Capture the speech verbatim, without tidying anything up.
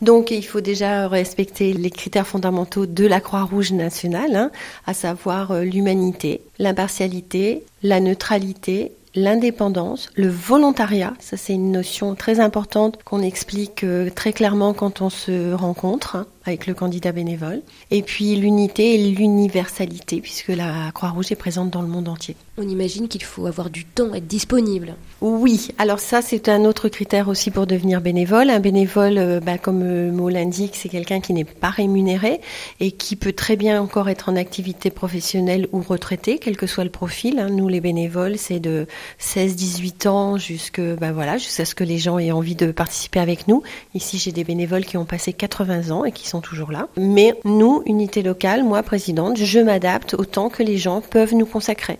Donc, il faut déjà respecter les critères fondamentaux de la Croix-Rouge nationale, hein, à savoir euh, l'humanité, l'impartialité, la neutralité, l'indépendance, le volontariat. Ça, c'est une notion très importante qu'on explique euh, très clairement quand on se rencontre, hein, avec le candidat bénévole. Et puis l'unité et l'universalité, puisque la Croix-Rouge est présente dans le monde entier. On imagine qu'il faut avoir du temps, être disponible. Oui, alors ça c'est un autre critère aussi pour devenir bénévole. Un bénévole, euh, bah, comme le mot l'indique, c'est quelqu'un qui n'est pas rémunéré et qui peut très bien encore être en activité professionnelle ou retraité, quel que soit le profil. Hein. Nous les bénévoles, c'est de seize à dix-huit ans jusque, bah, voilà, jusqu'à ce que les gens aient envie de participer avec nous. Ici j'ai des bénévoles qui ont passé quatre-vingts ans et qui sont toujours là. Mais nous, unité locale, moi présidente, je m'adapte autant que les gens peuvent nous consacrer.